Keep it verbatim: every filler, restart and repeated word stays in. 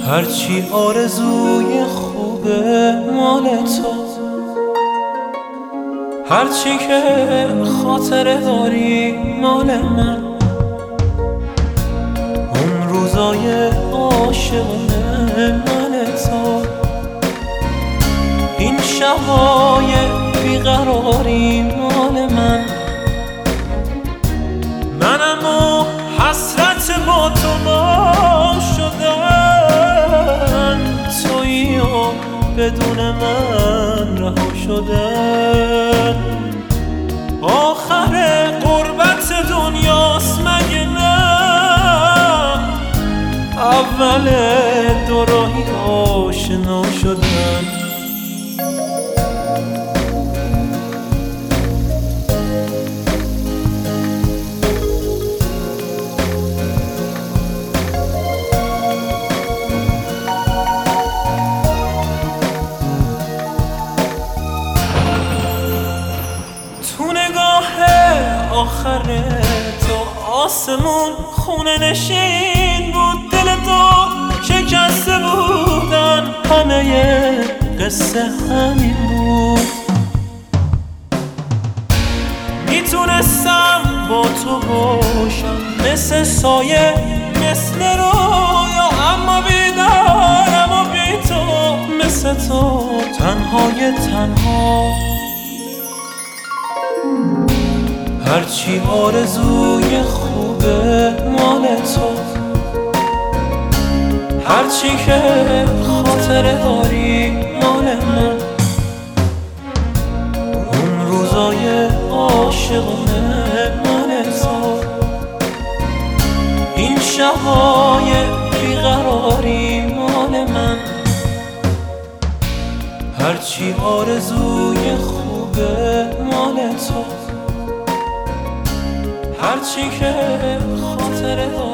هرچی آرزوی خوبه مال تو، هرچی که خاطره داری مال من. اون روزای عاشقونه مال تو، این شبای بیقراری مال من. منم و حسرت با تو ما شدن، تویی و بدون من رها شدن. آخر غربت دنیاست مگه نه؟ اول دو راهی آشنا شدن. آخر تو آسمون خونه نشین بود، دل تو شکسته بودن، همه قصه همین بود. میتونستم با تو باشم مثل سایه مثل رویا، اما بیدارم و بی تو مثل تو تنهای تنها. هرچی آرزوی خوبه مال تو، هرچی که خاطره داری مال من. اون روزای عاشقونه مال تو، این شبای بیقراری مال من. هرچی آرزوی خوبه مال تو، هرچی که خاطره